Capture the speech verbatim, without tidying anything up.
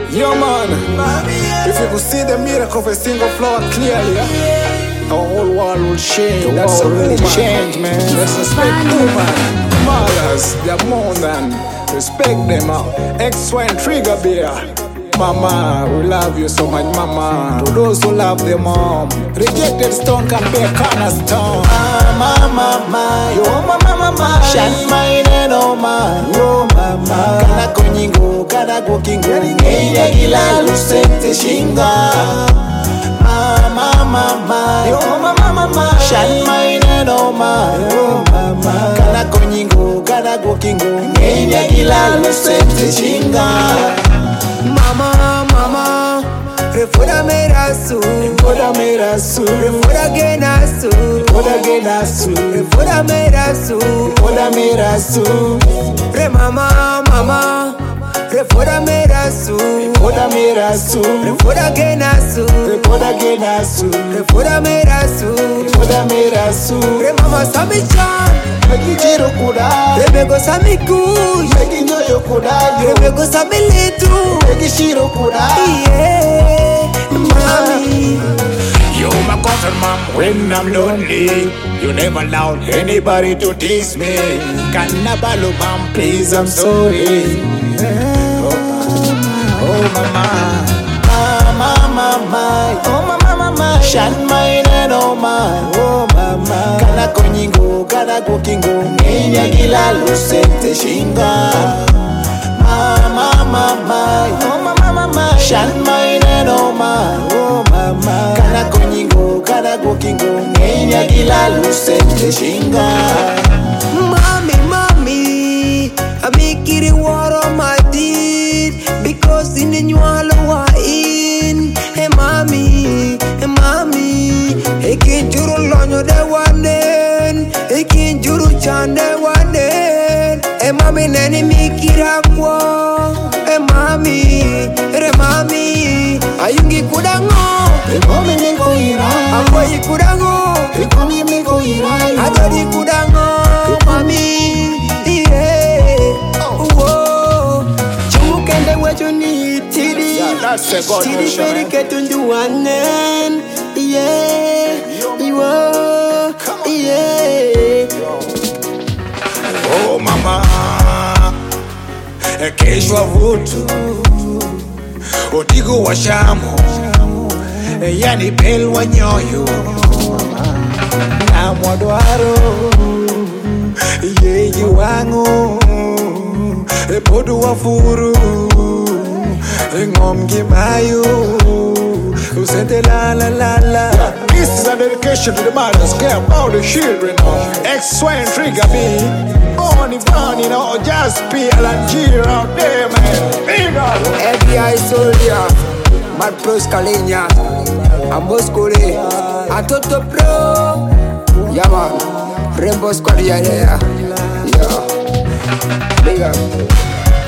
Yo man, if you could see the miracle of a single flower clearly, the whole world will change. The That's world really woman. change, man. Let's respect woman. Mothers, they're more than respect them out. X Y and Trigger Beer. Mama, we love you so much, mama. To those who love their mom, rejected stone can be a cornerstone. Mama, mama, yo mama, mama, shine my name, oh man, oh mama. Kana konyingo, kana gokingo, ngeya gila lusete shinga. Mama, mama, yo mama, mama, shine my name, oh man, oh mama. Kana konyingo, kana gokingo, ngeya gila lusete shinga. Mama, mama, refoda merasu, Refoda merasu, refoda genasu, refoda genasu, refoda merasu, refoda merasu, re mama, mama, refoda merasu, refoda merasu, refoda genasu, refoda genasu, refoda merasu, refoda merasu, re mama samichan, Megijiro kuda, rebego samikush, meginyoyo kuda, rebego samilitu, megishiro kuda. yeah, mami. You're my comfort, mom, when I'm lonely. You never allowed anybody to tease me. Cannabalo, mom, please, I'm sorry. Oh, oh mama, mama, mama, oh mama, mama, shine my name, oh my, oh mama. Kana konyingo, kana gokingo, ngenya gila lusete shinga. Mama, mama, oh mama, mama, shine my name, oh my, oh mama. Kana konyingo, kana gokingo, ngenya gila lusete shinga. Mommy, mommy, I make it war on my deed because in the new wa in. Hey, mommy, hey, mommy, hey, can't you run on the one end? Hey, can't you run the one end? Hey, mommy, nanny make it up. Hey, mommy, hey, mommy, ayungi kudango. Ikomi miko irai, Akoyi kudango. ikomi miko irai. Adori kudango, mami, yeah. Whoa, chumukende wecho ni tiri, Yeah, that's a God tiri nation, peri man. ketundu wanen, yeah. Whoa, yeah. Oh mama, keshwa vutu, otigo wa shamu, yani pelwa nyoyo. Na mwadwaro, yeyi wangu, podu wa furu, ngom gimayo, usente la la la la. This is a dedication to the mothers, care about the children. X Y and Trigger B, Bonnie, Bonnie, you know, just P L and G out there, man. Big up. F B I soldier, Mad Plus Kalinya, Amos Kore, Atoto Pro, yeah man, Rainbow Squad, yeah, yeah, yeah, big up.